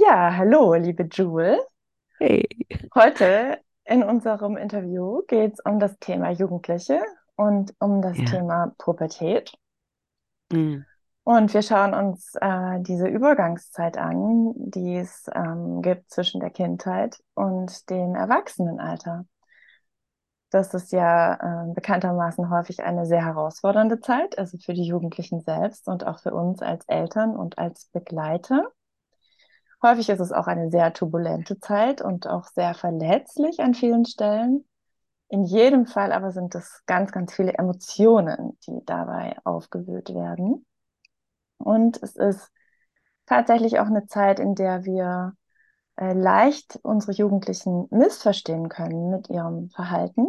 Ja, hallo, liebe Jewel. Hey. Heute in unserem Interview geht es um das Thema Jugendliche und um das Ja. Thema Pubertät. Mm. Und wir schauen uns diese Übergangszeit an, die es gibt zwischen der Kindheit und dem Erwachsenenalter. Das ist ja bekanntermaßen häufig eine sehr herausfordernde Zeit, also für die Jugendlichen selbst und auch für uns als Eltern und als Begleiter. Häufig ist es auch eine sehr turbulente Zeit und auch sehr verletzlich an vielen Stellen. In jedem Fall aber sind es ganz, ganz viele Emotionen, die dabei aufgewühlt werden. Und es ist tatsächlich auch eine Zeit, in der wir leicht unsere Jugendlichen missverstehen können mit ihrem Verhalten.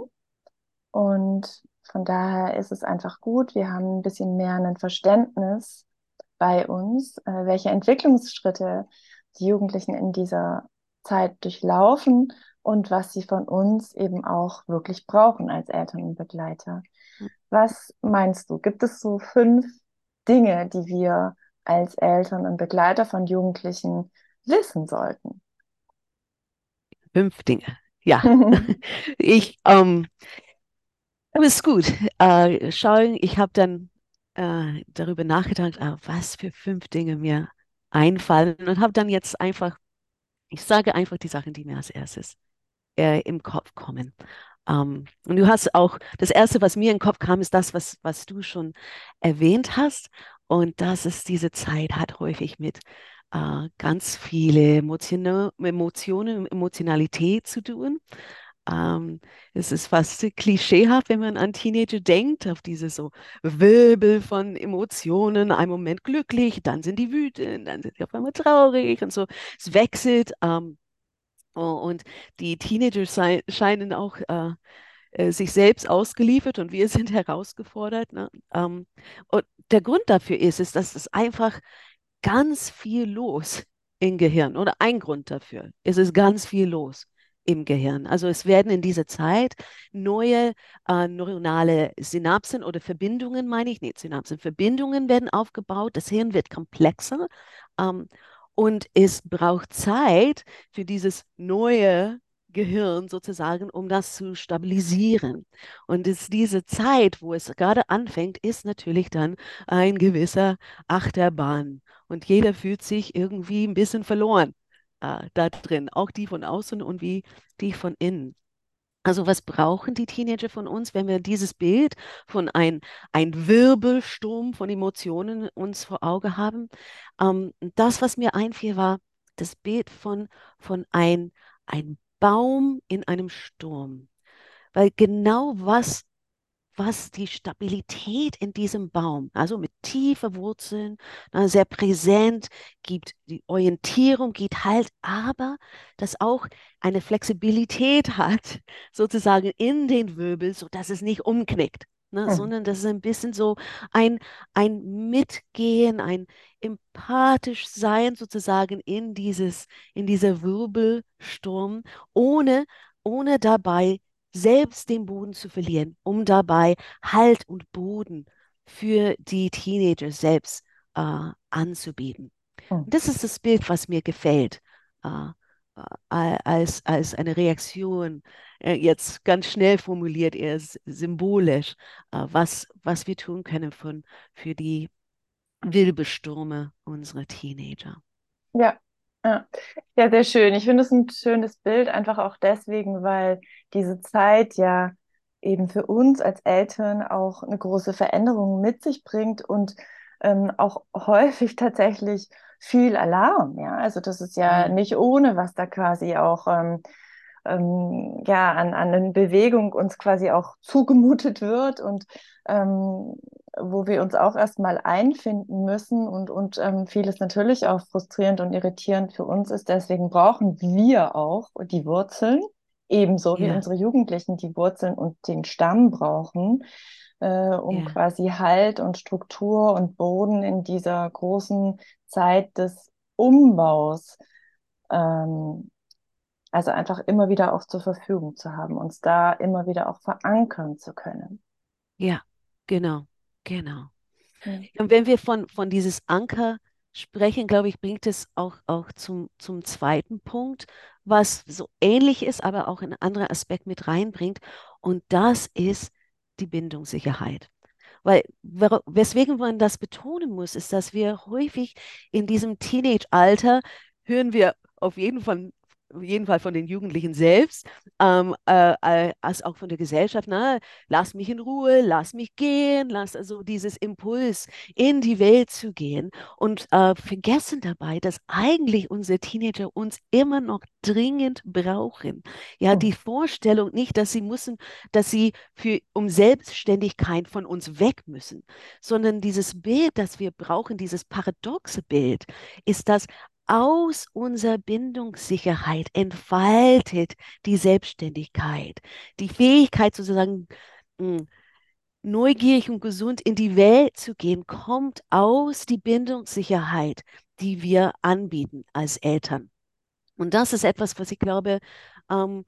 Und von daher ist es einfach gut, wir haben ein bisschen mehr ein Verständnis bei uns, welche Entwicklungsschritte die Jugendlichen in dieser Zeit durchlaufen und was sie von uns eben auch wirklich brauchen als Eltern und Begleiter. Was meinst du? Gibt es so 5 Dinge, die wir als Eltern und Begleiter von Jugendlichen wissen sollten? 5 Dinge. Ja. Ich, aber ist gut. Schau, ich habe dann darüber nachgedacht, was für 5 Dinge mir einfallen und habe dann jetzt einfach, ich sage einfach die Sachen, die mir als erstes im Kopf kommen. Und du hast auch, das Erste, was mir in den Kopf kam, ist das, was du schon erwähnt hast. Und das ist, diese Zeit hat häufig mit ganz viele Emotionen, Emotionalität zu tun. Es ist fast klischeehaft, wenn man an Teenager denkt, auf diese so Wirbel von Emotionen, einen Moment glücklich, dann sind die wütend, dann sind sie auf einmal traurig und so. Es wechselt. Und die Teenager scheinen auch sich selbst ausgeliefert und wir sind herausgefordert. Ne? Und der Grund dafür ist, dass es einfach ganz viel los im Gehirn oder ein Grund dafür. Es ist ganz viel los im Gehirn. Also es werden in dieser Zeit neue neuronale Synapsen oder Verbindungen, meine ich, nicht Synapsen, Verbindungen werden aufgebaut. Das Hirn wird komplexer ähm, und es braucht Zeit für dieses neue Gehirn sozusagen, um das zu stabilisieren. Und diese Zeit, wo es gerade anfängt, ist natürlich dann ein gewisser Achterbahn. Und jeder fühlt sich irgendwie ein bisschen verloren da drin, auch die von außen und wie die von innen. Also was brauchen die Teenager von uns, wenn wir dieses Bild von ein Wirbelsturm von Emotionen uns vor Augen haben? Das, was mir einfiel, war das Bild von ein Baum in einem Sturm. Weil genau was die Stabilität in diesem Baum, also mit tiefen Wurzeln, sehr präsent, gibt die Orientierung, gibt Halt, aber das auch eine Flexibilität hat, sozusagen in den Wirbel, sodass es nicht umknickt. Ne, Mhm. sondern das ist ein bisschen so ein, ein Mitgehen, ein empathisch Sein sozusagen in dieser Wirbelsturm, ohne dabei selbst den Boden zu verlieren, um dabei Halt und Boden für die Teenager selbst anzubieten. Mhm. Und das ist das Bild, was mir gefällt, äh, als eine Reaktion, jetzt ganz schnell formuliert, eher symbolisch, was wir tun können für die Wirbelstürme unserer Teenager. Ja, ja. Ja, sehr schön. Ich finde es ein schönes Bild, einfach auch deswegen, weil diese Zeit ja eben für uns als Eltern auch eine große Veränderung mit sich bringt und auch häufig tatsächlich viel Alarm. Ja, also das ist ja Mm, nicht ohne, was da quasi auch ja, an Bewegung uns quasi auch zugemutet wird und wo wir uns auch erstmal einfinden müssen und vieles natürlich auch frustrierend und irritierend für uns ist. Deswegen brauchen wir auch die Wurzeln, ebenso wie ja, unsere Jugendlichen die Wurzeln und den Stamm brauchen, um ja, quasi Halt und Struktur und Boden in dieser großen Zeit des Umbaus also einfach immer wieder auch zur Verfügung zu haben, uns da immer wieder auch verankern zu können. ja, genau, genau. Ja. Und wenn wir von dieses Anker sprechen, glaube ich, bringt es auch zum zweiten Punkt, was so ähnlich ist, aber auch einen anderen Aspekt mit reinbringt. Und das ist die Bindungssicherheit. Weil, weswegen man das betonen muss, ist, dass wir häufig in diesem Teenage-Alter hören wir auf jeden Fall von den Jugendlichen selbst, als auch von der Gesellschaft, na, lass mich in Ruhe, lass mich gehen, lass also dieses Impuls in die Welt zu gehen und vergessen dabei, dass eigentlich unsere Teenager uns immer noch dringend brauchen. Ja, die Mhm. Vorstellung nicht, dass sie um Selbstständigkeit von uns weg müssen, sondern dieses Bild, das wir brauchen, dieses paradoxe Bild, ist, dass aus unserer Bindungssicherheit entfaltet die Selbstständigkeit, die Fähigkeit sozusagen mh, neugierig und gesund in die Welt zu gehen, kommt aus die Bindungssicherheit, die wir anbieten als Eltern. Und das ist etwas, was ich glaube, ähm,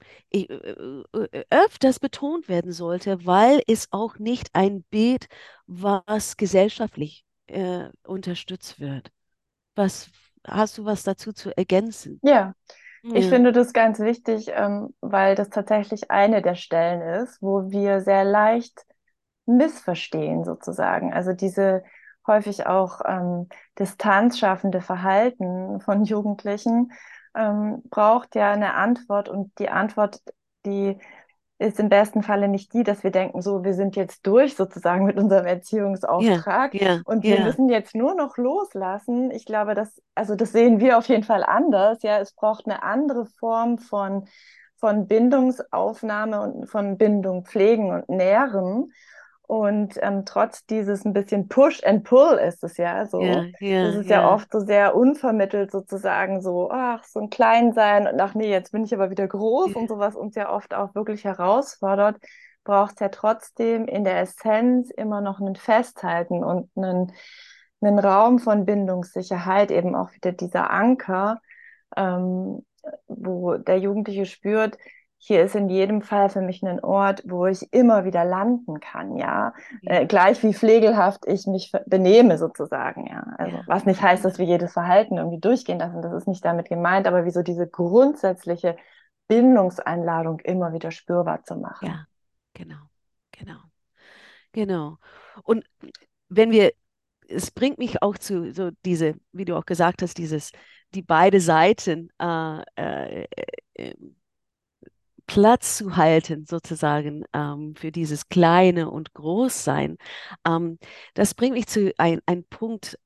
öfters betont werden sollte, weil es auch nicht ein Bild, was gesellschaftlich unterstützt wird. Was hast du was dazu zu ergänzen? Ja, ich Ja, finde das ganz wichtig, weil das tatsächlich eine der Stellen ist, wo wir sehr leicht missverstehen sozusagen. Also diese häufig auch distanzschaffende Verhalten von Jugendlichen braucht ja eine Antwort und die Antwort, die ist im besten Falle nicht die, dass wir denken, so, wir sind jetzt durch sozusagen mit unserem ja, Erziehungsauftrag ja, und wir ja, müssen jetzt nur noch loslassen. Ich glaube, also das sehen wir auf jeden Fall anders. Ja, es braucht eine andere Form von Bindungsaufnahme und von Bindung pflegen und nähren. Und trotz dieses ein bisschen Push and Pull ist es ja so. ja, Es ja, ist ja ja, oft so sehr unvermittelt sozusagen so, ach, so ein Kleinsein und ach nee, jetzt bin ich aber wieder groß und so, was uns ja oft auch wirklich herausfordert, braucht es ja trotzdem in der Essenz immer noch ein Festhalten und einen Raum von Bindungssicherheit, eben auch wieder dieser Anker, ähm, wo der Jugendliche spürt, hier ist in jedem Fall für mich ein Ort, wo ich immer wieder landen kann, ja. ja, Gleich wie pflegelhaft ich mich benehme sozusagen, ja. Also ja, was nicht heißt, ja, dass wir jedes Verhalten irgendwie durchgehen lassen, das ist nicht damit gemeint, aber wie so diese grundsätzliche Bindungseinladung immer wieder spürbar zu machen. ja, genau, genau, genau. Und wenn wir es bringt mich auch zu so wie du auch gesagt hast, die beide Seiten äh, Platz zu halten, sozusagen, für dieses Kleine und Großsein. Das bringt mich zu ein Punkt,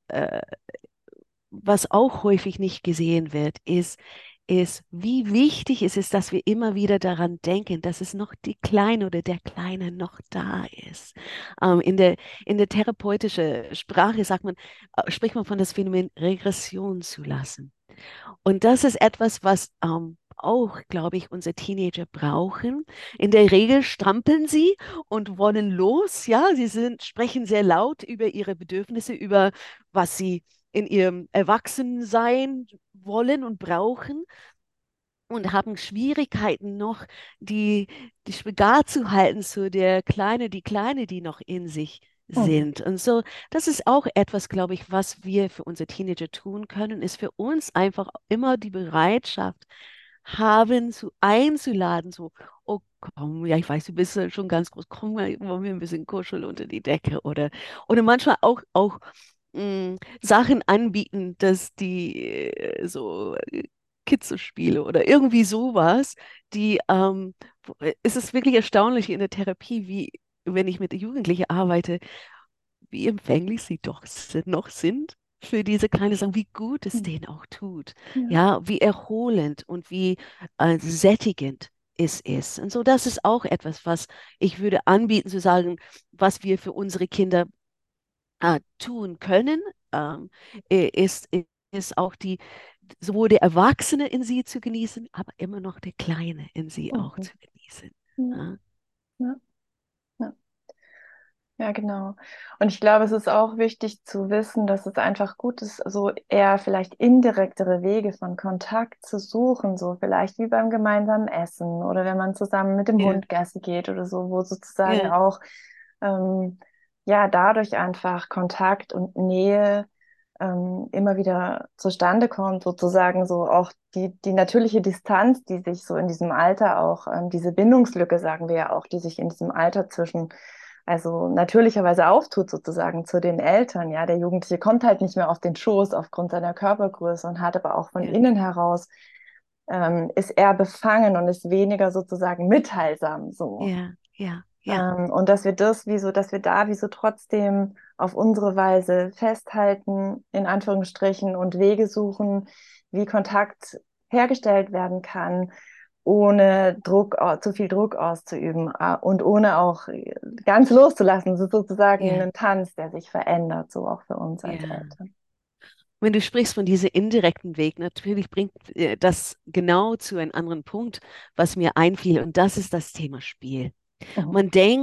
was auch häufig nicht gesehen wird, ist, wie wichtig es ist, dass wir immer wieder daran denken, dass es noch die Kleine oder der Kleine noch da ist. In der therapeutischen Sprache spricht man von das Phänomen Regression zu lassen. Und das ist etwas, was auch, glaube ich, unsere Teenager brauchen. In der Regel strampeln sie und wollen los. Ja, sprechen sehr laut über ihre Bedürfnisse, über was sie in ihrem Erwachsensein wollen und brauchen und haben Schwierigkeiten noch, die Spagat zu halten zu die Kleine, die noch in sich Mhm. sind. Und so, das ist auch etwas, glaube ich, was wir für unsere Teenager tun können, ist für uns einfach immer die Bereitschaft haben, einzuladen, so, oh komm, ja, ich weiß, du bist ja schon ganz groß, komm mal, wollen wir ein bisschen kuscheln unter die Decke oder manchmal auch Sachen anbieten, dass die so Kitzelspiele oder irgendwie sowas, es ist wirklich erstaunlich in der Therapie, wie, wenn ich mit Jugendlichen arbeite, wie empfänglich sie noch sind für diese kleine Sachen, wie gut es Mhm. denen auch tut, Ja. ja, wie erholend und wie sättigend es ist. Und so, das ist auch etwas, was ich würde anbieten, zu sagen, was wir für unsere Kinder tun können, ähm, ist, ist auch sowohl der Erwachsene in sie zu genießen, aber immer noch der Kleine in sie auch Mhm. zu genießen. Ja. Ja, Ja. Ja. Ja, genau. Und ich glaube, es ist auch wichtig zu wissen, dass es einfach gut ist, so eher vielleicht indirektere Wege von Kontakt zu suchen, so vielleicht wie beim gemeinsamen Essen oder wenn man zusammen mit dem ja, Hund Gassi geht oder so, wo sozusagen ja, auch ja dadurch einfach Kontakt und Nähe immer wieder zustande kommt, sozusagen so auch die natürliche Distanz, die sich so in diesem Alter auch, diese Bindungslücke, sagen wir ja auch, die sich in diesem Alter zwischen, also natürlicherweise auftut sozusagen zu den Eltern. Ja, der Jugendliche kommt halt nicht mehr auf den Schoß aufgrund seiner Körpergröße und hat aber auch von Ja, innen heraus, ist er befangen und ist weniger sozusagen mitteilsam so. ja, ja, ja, Und dass wir das wie so, dass wir da wie so trotzdem auf unsere Weise festhalten, in Anführungsstrichen, und Wege suchen, wie Kontakt hergestellt werden kann, ohne Druck, zu viel Druck auszuüben, und ohne auch ganz loszulassen. Es ist sozusagen ja, ein Tanz, der sich verändert, so auch für uns als ja. Eltern. Wenn du sprichst von diesem indirekten Weg, natürlich bringt das genau zu einem anderen Punkt, was mir einfiel, und das ist das Thema Spiel. Mhm.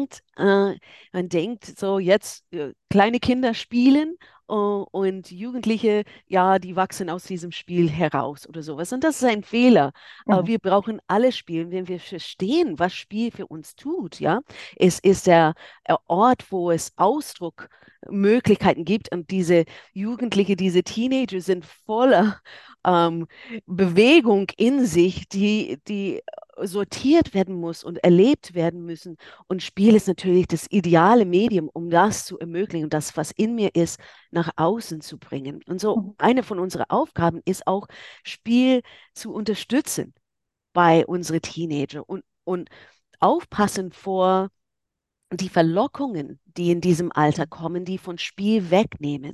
Man denkt so jetzt, kleine Kinder spielen und Jugendliche, ja, die wachsen aus diesem Spiel heraus oder sowas. Und das ist ein Fehler. Mhm. Wir brauchen alle Spielen, wenn wir verstehen, was Spiel für uns tut, ja. Es ist der Ort, wo es Ausdruckmöglichkeiten gibt, und diese Jugendliche, diese Teenager sind voller ähm, Bewegung in sich, die sortiert werden muss und erlebt werden müssen. Und Spiel ist natürlich das ideale Medium, um das zu ermöglichen, das, was in mir ist, nach außen zu bringen. Und so Mhm. eine von unseren Aufgaben ist auch, Spiel zu unterstützen bei unseren Teenager und aufpassen vor die Verlockungen, die in diesem Alter kommen, die von Spiel wegnehmen.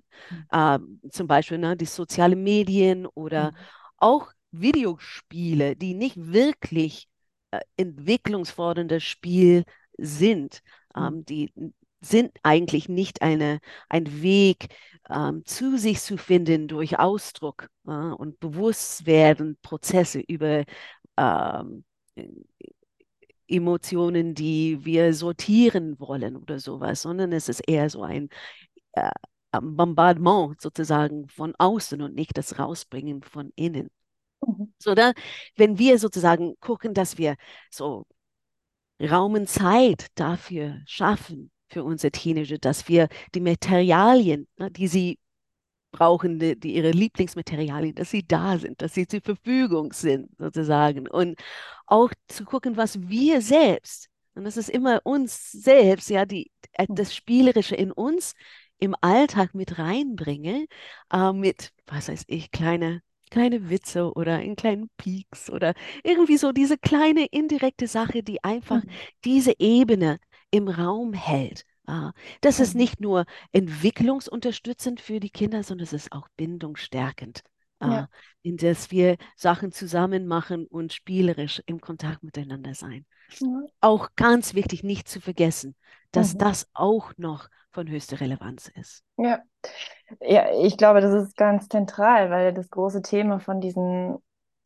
Zum Beispiel die sozialen Medien oder Mhm. auch Videospiele, die nicht wirklich entwicklungsforderndes Spiel sind. Mhm. Die sind eigentlich nicht ein Weg, zu sich zu finden durch Ausdruck und Bewusstwerden, Prozesse über ähm, Emotionen, die wir sortieren wollen oder sowas, sondern es ist eher so äh, ein Bombardement sozusagen von außen und nicht das Rausbringen von innen. Mhm. So, da, wenn wir sozusagen gucken, dass wir so Raum und Zeit dafür schaffen, für unsere Teenager, dass wir die Materialien, die sie brauchen, ihre Lieblingsmaterialien, dass sie da sind, dass sie zur Verfügung sind, sozusagen. Und auch zu gucken, was wir selbst, und das ist immer uns selbst, ja, Mhm. das Spielerische in uns im Alltag mit reinbringe, mit, was weiß ich, kleine Witze oder einen kleinen Pieks oder irgendwie so diese kleine indirekte Sache, die einfach Mhm. diese Ebene im Raum hält. Das ist Mhm. nicht nur entwicklungsunterstützend für die Kinder, sondern es ist auch bindungsstärkend, äh, Ja. in das wir Sachen zusammen machen und spielerisch im Kontakt miteinander sein. Ja. Auch ganz wichtig, nicht zu vergessen, dass Mhm. das auch noch von höchster Relevanz ist. Ja. Ja, ich glaube, das ist ganz zentral, weil das große Thema von diesen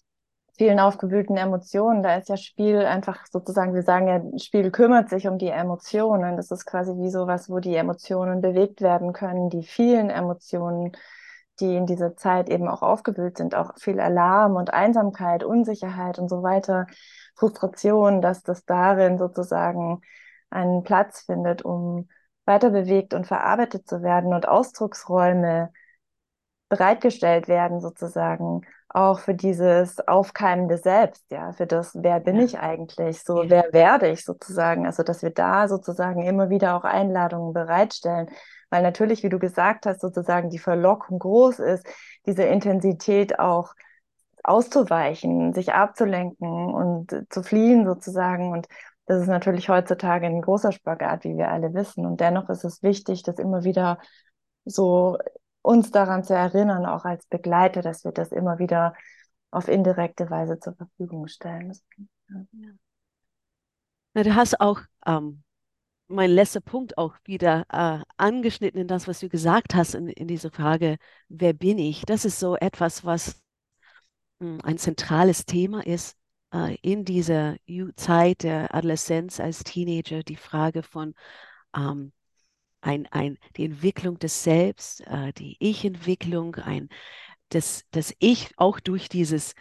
vielen aufgewühlten Emotionen, da ist ja Spiel einfach sozusagen, wir sagen ja, Spiel kümmert sich um die Emotionen. Das ist quasi wie sowas, wo die Emotionen bewegt werden können, die vielen Emotionen, die in dieser Zeit eben auch aufgewühlt sind, auch viel Alarm und Einsamkeit, Unsicherheit und so weiter, Frustration, dass das darin sozusagen einen Platz findet, um weiter bewegt und verarbeitet zu werden und Ausdrucksräume bereitgestellt werden, sozusagen, auch für dieses aufkeimende Selbst, ja, für das, wer bin Ja, ich eigentlich, so, ja, wer werde ich sozusagen, also, dass wir da sozusagen immer wieder auch Einladungen bereitstellen, weil natürlich, wie du gesagt hast, sozusagen die Verlockung groß ist, diese Intensität auch auszuweichen, sich abzulenken und zu fliehen sozusagen. Und das ist natürlich heutzutage ein großer Spagat, wie wir alle wissen. Und dennoch ist es wichtig, das immer wieder so uns daran zu erinnern, auch als Begleiter, dass wir das immer wieder auf indirekte Weise zur Verfügung stellen. Ja. ja. Na, du hast auch mein letzter Punkt auch wieder angeschnitten in das, was du gesagt hast in dieser Frage, wer bin ich? Das ist so etwas, was ein zentrales Thema ist in dieser Zeit der Adoleszenz als Teenager, die Frage von ähm, die Entwicklung des Selbst, die Ich-Entwicklung, das Ich auch durch dieses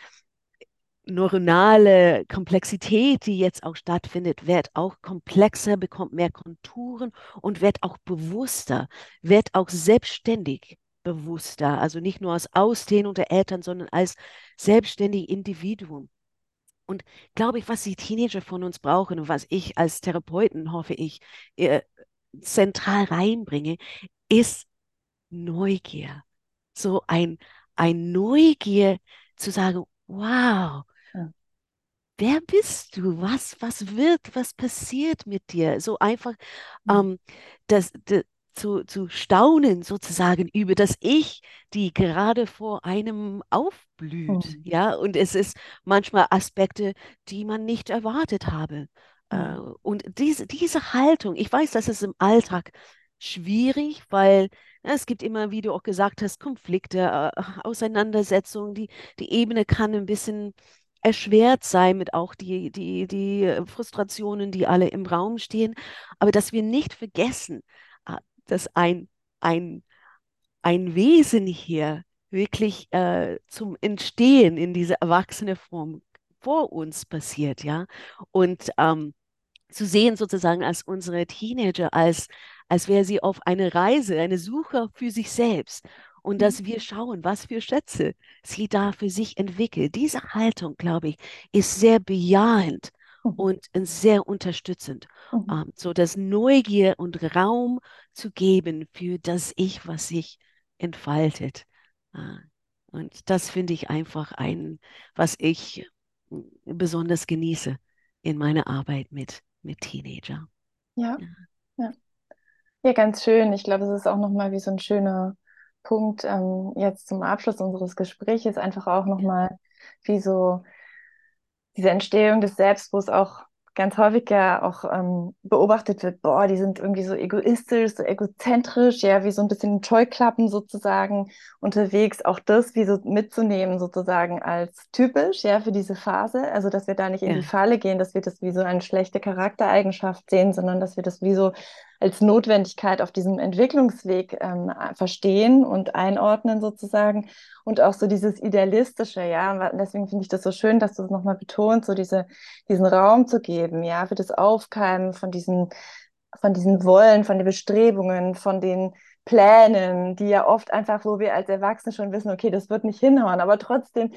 neuronale Komplexität, die jetzt auch stattfindet, wird auch komplexer, bekommt mehr Konturen und wird auch bewusster, wird auch selbstständig. selbstbewusster, also nicht nur als Ausdehnung der Eltern, sondern als selbstständige Individuum. Und glaube ich, was die Teenager von uns brauchen und was ich als Therapeuten, hoffe ich, äh, zentral reinbringe, ist Neugier. So ein Neugier zu sagen, wow, Ja. wer bist du? Was passiert mit dir? So einfach Mhm. ähm, zu staunen sozusagen über das Ich, die gerade vor einem aufblüht. Mhm. Ja, und es ist manchmal Aspekte, die man nicht erwartet habe. Mhm. Und diese Haltung, ich weiß, das ist im Alltag schwierig, weil es gibt immer, wie du auch gesagt hast, Konflikte, Auseinandersetzungen, die Ebene kann ein bisschen erschwert sein mit auch die Frustrationen, die alle im Raum stehen, aber dass wir nicht vergessen, dass ein, ein Wesen hier wirklich zum Entstehen in diese erwachsene Form vor uns passiert, ja. Und zu sehen sozusagen als unsere Teenager, als wäre sie auf eine Reise, eine Suche für sich selbst. Und Mhm. dass wir schauen, was für Schätze sie da für sich entwickelt. Diese Haltung, glaube ich, ist sehr bejahend Mhm. und sehr unterstützend, Mhm. so das Neugier und Raum zu geben für das Ich, was sich entfaltet. Äh, Und das finde ich einfach was ich besonders genieße in meiner Arbeit mit Teenager. Ja, Ja, ja. Ja, ganz schön. Ich glaube, es ist auch nochmal wie so ein schöner Punkt jetzt zum Abschluss unseres Gesprächs, einfach auch nochmal wie so diese Entstehung des Selbst, wo es auch ganz häufig ja auch beobachtet wird, boah, die sind irgendwie so egoistisch, so egozentrisch, ja, wie so ein bisschen in Scheuklappen sozusagen unterwegs, auch das wie so mitzunehmen sozusagen als typisch, ja, für diese Phase, also dass wir da nicht in die ja, Falle gehen, dass wir das wie so eine schlechte Charaktereigenschaft sehen, sondern dass wir das wie so als Notwendigkeit auf diesem Entwicklungsweg verstehen und einordnen sozusagen und auch so dieses Idealistische, ja. Und deswegen finde ich das so schön, dass du es nochmal betonst, so diesen Raum zu geben, ja, für das Aufkeimen von diesen Wollen, von den Bestrebungen, von den Plänen, die ja oft einfach, wo wir als Erwachsene schon wissen, okay, das wird nicht hinhauen, aber trotzdem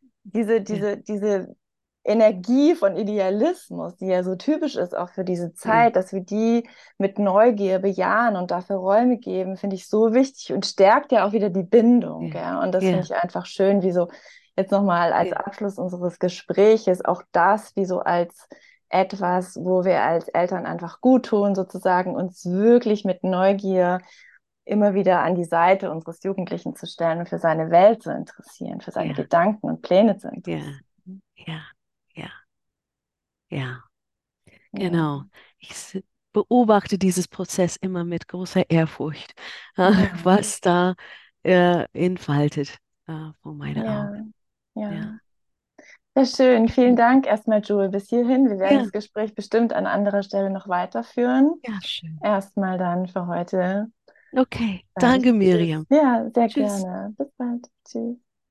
ja, diese Energie von Idealismus, die ja so typisch ist auch für diese ja, Zeit, dass wir die mit Neugier bejahen und dafür Räume geben, finde ich so wichtig und stärkt ja auch wieder die Bindung. ja, Ja? Und das finde ja, ich einfach schön, wie so jetzt nochmal als ja, Abschluss unseres Gespräches auch das, wie so als etwas, wo wir als Eltern einfach gut tun, sozusagen uns wirklich mit Neugier immer wieder an die Seite unseres Jugendlichen zu stellen und für seine Welt zu interessieren, für seine ja, Gedanken und Pläne zu ja, interessieren. ja, ja, ja, Ja, genau. Beobachte dieses Prozess immer mit großer Ehrfurcht, ja, was da entfaltet vor meinen ja, Augen. Ja, ja. Sehr schön. Vielen schön. Dank erstmal, Joel, bis hierhin. Wir werden Ja, das Gespräch bestimmt an anderer Stelle noch weiterführen. ja, schön. Erstmal dann für heute Okay, sage ich danke, Tschüss. Miriam. Ja, sehr Tschüss. gerne. Bis bald. Tschüss.